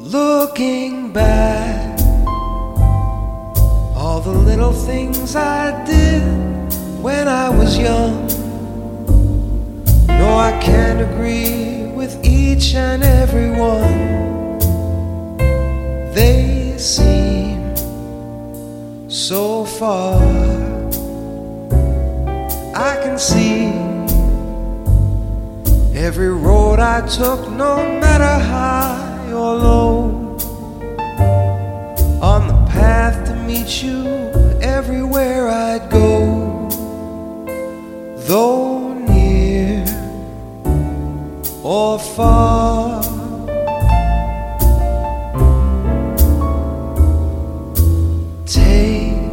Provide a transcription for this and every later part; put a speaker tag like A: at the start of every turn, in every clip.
A: Looking back, all the little things I did when I was young. No, I can't agree with each and every one. They seem so far. I can see every road I took, no matter high or low, on the path to meet you everywhere I'd go. Though near or far, take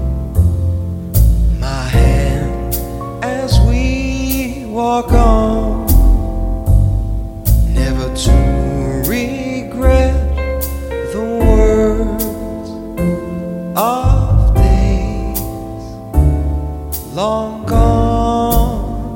A: my hand as we walk on, never to regret the words of days long gone.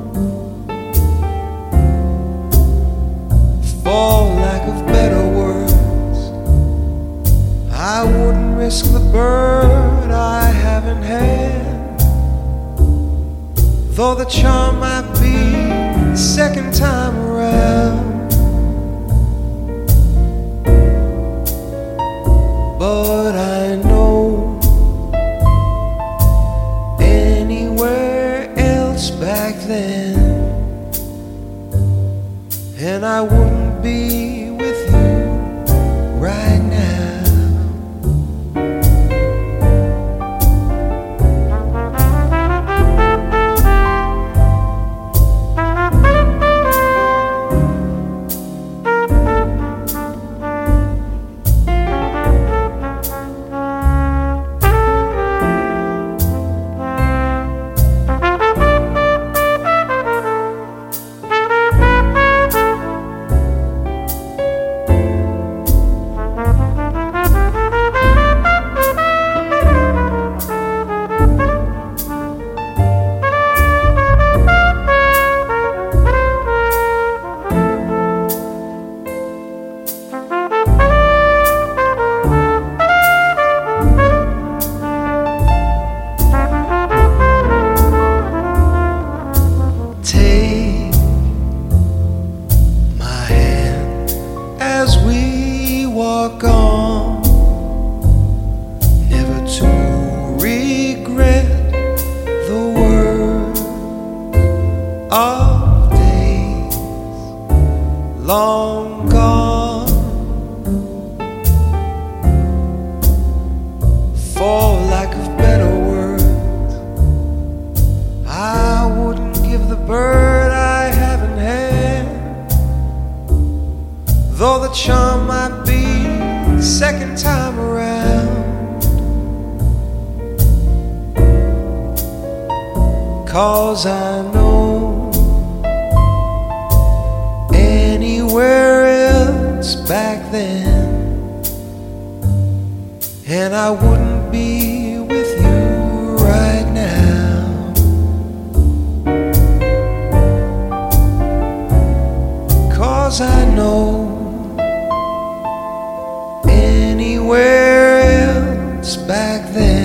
A: For lack of better words, I wouldn't risk the bird I haven't had, though the charm might be the second time around. But I know anywhere else back then, and I wouldn't be with you right now. As we walk on, never to regret the words of days long gone. For lack of better words, I wouldn't give the bird I haven't had, though the charm might be the second time around. 'Cause I know anywhere else back then, and I wouldn't be with you right now. 'Cause I know anywhere else back then,